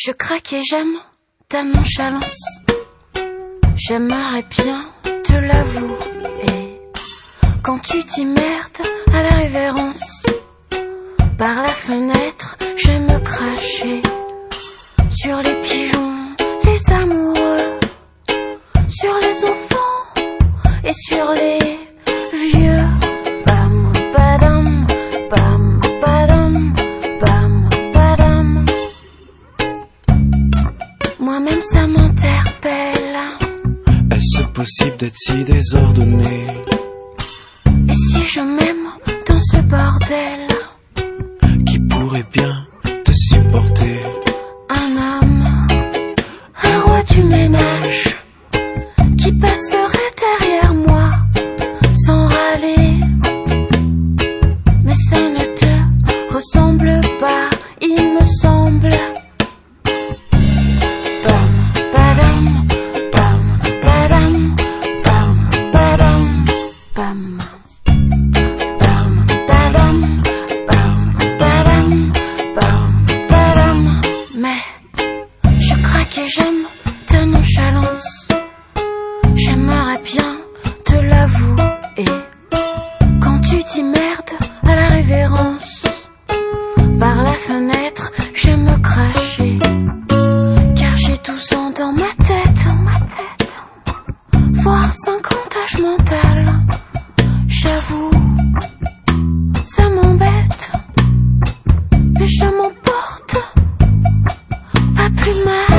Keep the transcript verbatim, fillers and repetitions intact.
Je craque et j'aime ta nonchalance. J'aimerais bien te l'avouer. Quand tu t'immerdes à la révérence, par la fenêtre, j'aime me cracher sur les pigeons, les amoureux, sur les enfants et sur les vieux. Bam, badam, bam, badam, bam, badam. Moi-même ça m'interpelle. Est-ce possible d'être si désordonné? Et si je m'aime dans ce bordel? Qui pourrait bien te supporter? Un homme, un roi du ménage, qui passerait derrière moi sans râler. Mais ça ne te ressemble pas, il me semble. Bam, badam, bam, badam, bam, badam, bam. Bam, badam, bam, badam, bam, badam. Mais je craque et j'aime ta nonchalance. J'aimerais bien te l'avouer. Quand tu t'immerdes à la révérence, par la fenêtre, j'aime me cracher. Car j'ai douze ans dans ma tête, voire cinquante âge mental. J'avoue, ça m'embête, mais je m'en porte pas plus mal.